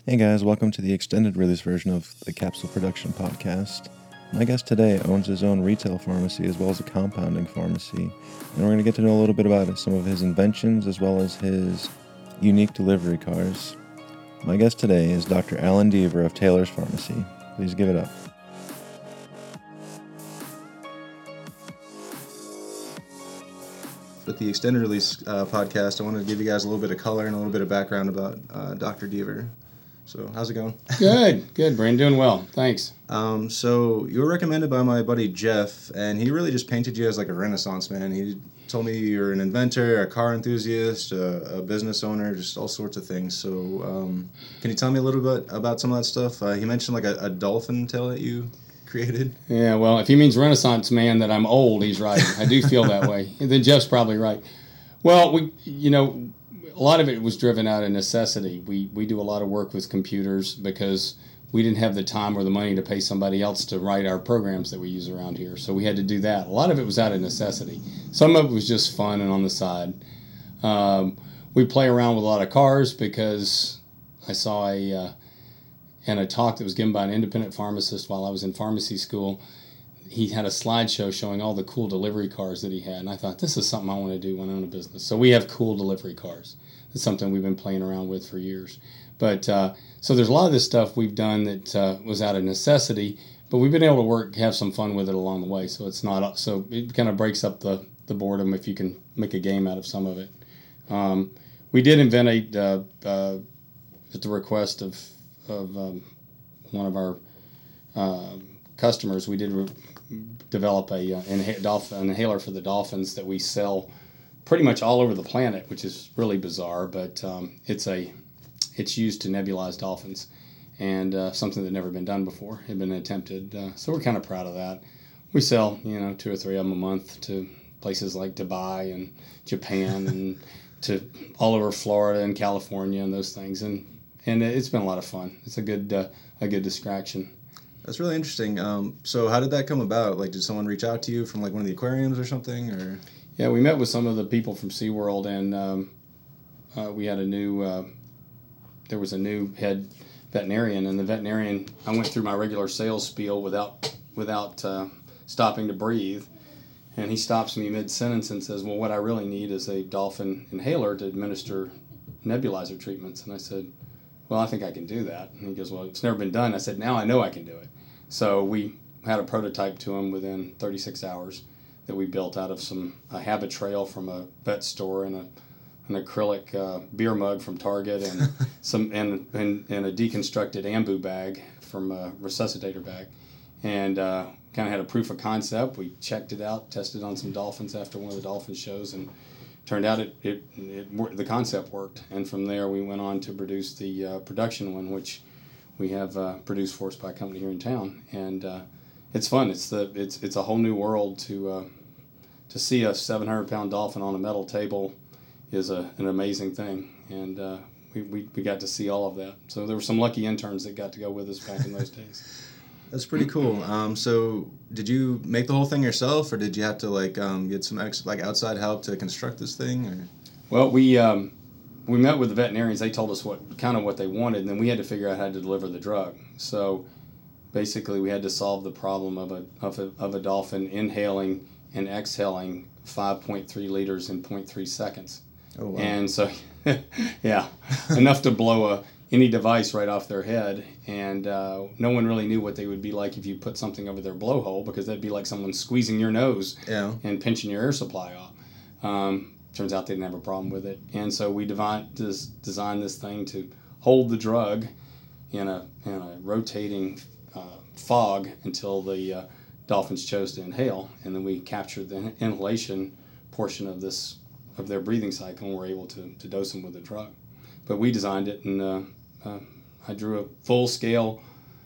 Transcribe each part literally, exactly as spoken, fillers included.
Hey guys, welcome to the extended release version of the Capsule Production Podcast. My guest today owns his own retail pharmacy as well as a compounding pharmacy, and we're going to get to know a little bit about some of his inventions as well as his unique delivery cars. My guest today is Doctor Alan Deaver of Taylor's Pharmacy. Please give it up. With the extended release uh, podcast, I wanted to give you guys a little bit of color and a little bit of background about uh, Doctor Deaver. So, how's it going? Good, good, Brandon. Doing well. Thanks. Um, so, you were recommended by my buddy Jeff, and he really just painted you as like a Renaissance man. He told me you're an inventor, a car enthusiast, a, a business owner, just all sorts of things. So, um, can you tell me a little bit about some of that stuff? Uh, he mentioned like a, a dolphin tail that you created. Yeah, well, if he means Renaissance man that I'm old, he's right. I do feel that way. Then Jeff's probably right. Well, we, you know, a lot of it was driven out of necessity. We we do a lot of work with computers because we didn't have the time or the money to pay somebody else to write our programs that we use around here. So we had to do that. A lot of it was out of necessity. Some of it was just fun and on the side. Um, we play around with a lot of cars because I saw a uh, in a talk that was given by an independent pharmacist while I was in pharmacy school. He had a slideshow showing all the cool delivery cars that he had, and I thought, this is something I want to do when I own a business. So we have cool delivery cars. It's something we've been playing around with for years. But uh, so there's a lot of this stuff we've done that uh, was out of necessity, but we've been able to work, have some fun with it along the way. So it's not so it kind of breaks up the, the boredom if you can make a game out of some of it. Um, we did invent a uh, uh, at the request of of um, one of our uh, customers. We did re- develop a uh, inha- dolphin, inhaler for the dolphins that we sell pretty much all over the planet, which is really bizarre, but um, it's a it's used to nebulize dolphins, and uh, something that never been done before. Had been attempted, uh, so we're kind of proud of that. We sell, you know, two or three of them a month to places like Dubai and Japan and to all over Florida and California and those things, and and it's been a lot of fun. It's a good uh, a good distraction. That's really interesting. Um, so how did that come about? Like, did someone reach out to you from like one of the aquariums or something, or? Yeah, we met with some of the people from SeaWorld, and um, uh, we had a new, uh, there was a new head veterinarian, and the veterinarian, I went through my regular sales spiel without without uh, stopping to breathe, and he stops me mid-sentence and says, well, what I really need is a dolphin inhaler to administer nebulizer treatments. And I said, well, I think I can do that. And he goes, well, it's never been done. I said, now I know I can do it. So we had a prototype to him within thirty-six hours. That we built out of some a habit trail from a vet store and a an acrylic uh, beer mug from Target and some and, and and a deconstructed Ambu bag from a resuscitator bag, and uh, kind of had a proof of concept. We checked it out, tested on some dolphins after one of the dolphin shows, and turned out it it, it the concept worked. And from there we went on to produce the uh, production one, which we have uh, produced for us by a company here in town, and uh, it's fun. It's the it's it's a whole new world to. Uh, To see a seven hundred pound dolphin on a metal table is a, an amazing thing, and uh, we, we, we got to see all of that. So there were some lucky interns that got to go with us back in those days. That's pretty cool. Um, so did you make the whole thing yourself, or did you have to like um, get some ex- like outside help to construct this thing? Or? Well, we um, we met with the veterinarians. They told us what kind of what they wanted, and then we had to figure out how to deliver the drug. So basically, we had to solve the problem of a of a, of a dolphin inhaling and exhaling five point three liters in zero point three seconds. Oh, wow. And so, yeah, enough to blow a, any device right off their head. And uh, no one really knew what they would be like if you put something over their blowhole, because that'd be like someone squeezing your nose yeah. and pinching your air supply off. Um, turns out they didn't have a problem with it. And so we divine, des- designed this thing to hold the drug in a, in a rotating uh, fog until the uh, dolphins chose to inhale, and then we captured the inhalation portion of this of their breathing cycle, and were able to, to dose them with the drug. But we designed it, and uh, uh, I drew a full scale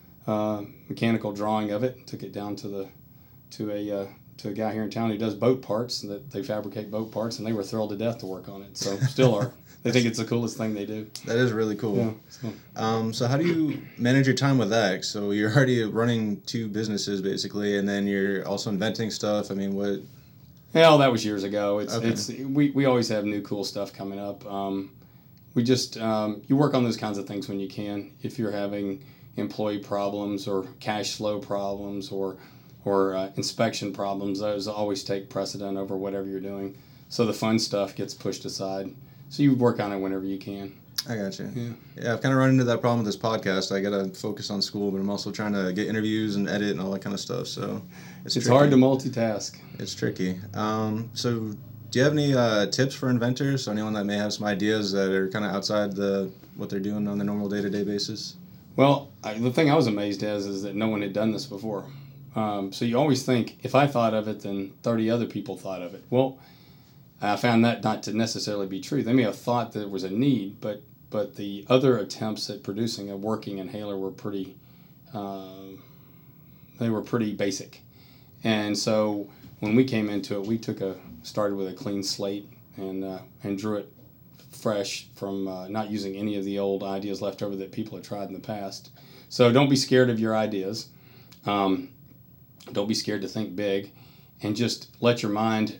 uh, mechanical drawing of it, and took it down to the to a uh, to a guy here in town who does boat parts, and that they fabricate boat parts, and they were thrilled to death to work on it. So still are. They think it's the coolest thing they do. That is really cool. Yeah, so. Um, so how do you manage your time with that? So you're already running two businesses basically, and then you're also inventing stuff. I mean, what? Well, that was years ago. It's okay. it's we, we always have new cool stuff coming up. Um, we just, um, you work on those kinds of things when you can. If you're having employee problems or cash flow problems or or uh, inspection problems, those always take precedent over whatever you're doing. So the fun stuff gets pushed aside. So you work on it whenever you can. I got you. Yeah. Yeah, I've kind of run into that problem with this podcast. I got to focus on school, but I'm also trying to get interviews and edit and all that kind of stuff. So it's, it's hard to multitask. It's tricky. Um, so do you have any uh, tips for inventors? So anyone that may have some ideas that are kind of outside the what they're doing on the normal day-to-day basis? Well, I, the thing I was amazed as is that no one had done this before. Um, so you always think, if I thought of it, then thirty other people thought of it. Well, I found that not to necessarily be true. They may have thought that there was a need, but but the other attempts at producing a working inhaler were pretty, uh, they were pretty basic. And so when we came into it, we took a started with a clean slate and uh, and drew it fresh from uh, not using any of the old ideas left over that people have tried in the past. So don't be scared of your ideas. Um, don't be scared to think big, and just let your mind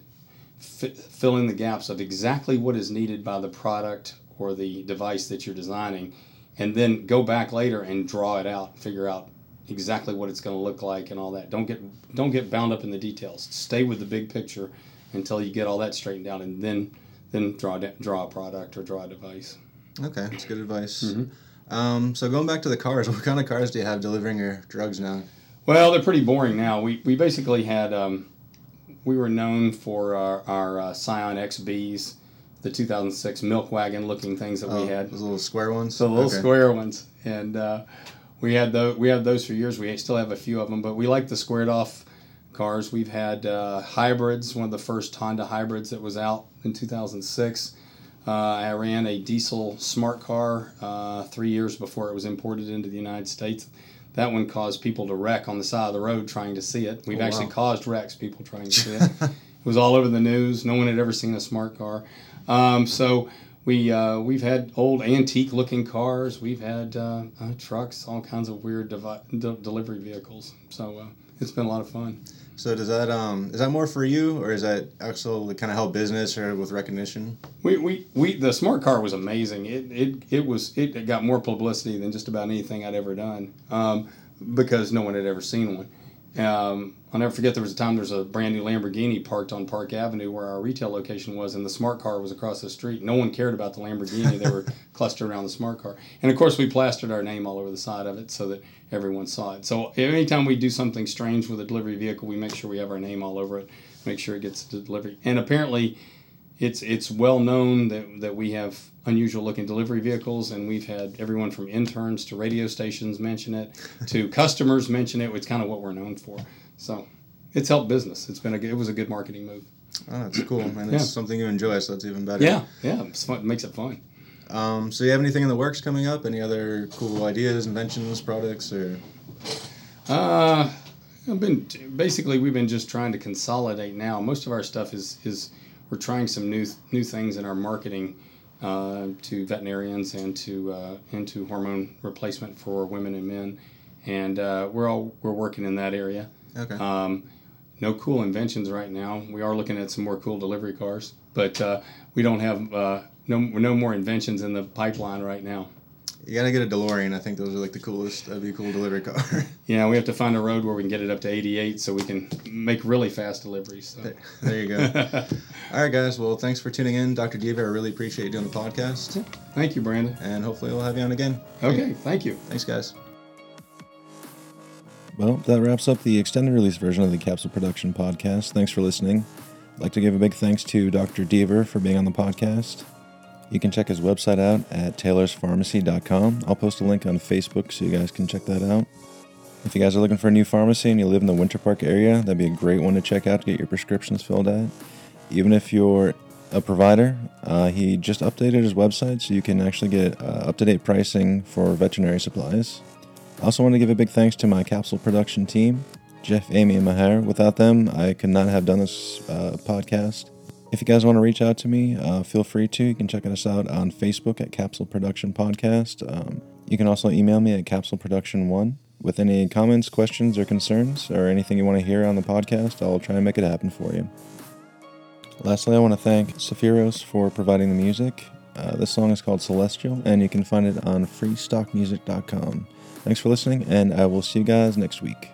f- fill in the gaps of exactly what is needed by the product or the device that you're designing, and then go back later and draw it out, figure out exactly what it's going to look like and all that. Don't get don't get bound up in the details. Stay with the big picture until you get all that straightened out, and then then draw draw a product or draw a device. Okay, that's good advice. Mm-hmm. Um, so going back to the cars, what kind of cars do you have delivering your drugs now? Well, they're pretty boring now. We we basically had um, we were known for our, our uh, Scion X Bs, the two thousand six milk wagon looking things that oh, we had. Those little square ones. The little okay. square ones, and uh, we had those. We had those for years. We still have a few of them, but we like the squared off cars. We've had uh, hybrids. One of the first Honda hybrids that was out in two thousand six. Uh, I ran a diesel smart car uh, three years before it was imported into the United States. That one caused people to wreck on the side of the road trying to see it. We've oh, actually wow. caused wrecks, people trying to see it. It was all over the news. No one had ever seen a smart car. Um, so we, uh, we've had old antique-looking cars. We've had uh, uh, trucks, all kinds of weird devi- de- delivery vehicles. So uh, it's been a lot of fun. So does that um is that more for you, or is that also kind of help business or with recognition? We we, we the smart car was amazing. It it it was it got more publicity than just about anything I'd ever done, um, because no one had ever seen one. Um, I'll never forget there was a time there was a brand new Lamborghini parked on Park Avenue where our retail location was, and the smart car was across the street. No one cared about the Lamborghini. They were clustered around the smart car. And of course we plastered our name all over the side of it so that everyone saw it. So anytime we do something strange with a delivery vehicle, we make sure we have our name all over it, make sure it gets to delivery. And apparently it's it's well known that, that we have unusual looking delivery vehicles, and we've had everyone from interns to radio stations mention it, to customers mention it. It's kind of what we're known for. So it's helped business. It's been a, it was a good marketing move. Oh, that's cool. And it's Yeah. something you enjoy, so that's even better. Yeah, yeah, it's fun. It makes it fun. Um, so you have anything in the works coming up? Any other cool ideas, inventions, products, or? Uh, I've been basically we've been just trying to consolidate now. Most of our stuff is is we're trying some new new things in our marketing uh, to veterinarians and to uh, into hormone replacement for women and men, and uh, we're all we're working in that area. Okay. Um, no cool inventions right now. We are looking at some more cool delivery cars, but uh, we don't have uh, no no more inventions in the pipeline right now. You gotta get a DeLorean. I think those are like the coolest. That'd be a cool delivery car. Yeah, we have to find a road where we can get it up to eighty-eight so we can make really fast deliveries. So. There, there you go. All right, guys. Well, thanks for tuning in. Doctor Deaver, I really appreciate you doing the podcast. Thank you, Brandon. And hopefully we'll have you on again. Okay, thank you. Thanks, guys. Well, that wraps up the extended release version of the Capsule Production podcast. Thanks for listening. I'd like to give a big thanks to Doctor Deaver for being on the podcast. You can check his website out at taylors pharmacy dot com. I'll post a link on Facebook so you guys can check that out. If you guys are looking for a new pharmacy and you live in the Winter Park area, that'd be a great one to check out to get your prescriptions filled at. Even if you're a provider, uh, he just updated his website so you can actually get uh, up-to-date pricing for veterinary supplies. I also want to give a big thanks to my Capsule Production team, Jeff, Amy, and Maher. Without them, I could not have done this uh, podcast. If you guys want to reach out to me, uh, feel free to. You can check us out on Facebook at Capsule Production Podcast. Um, you can also email me at capsule production one with any comments, questions, or concerns, or anything you want to hear on the podcast. I'll try and make it happen for you. Lastly, I want to thank Sephiros for providing the music. Uh, this song is called Celestial, and you can find it on free stock music dot com. Thanks for listening, and I will see you guys next week.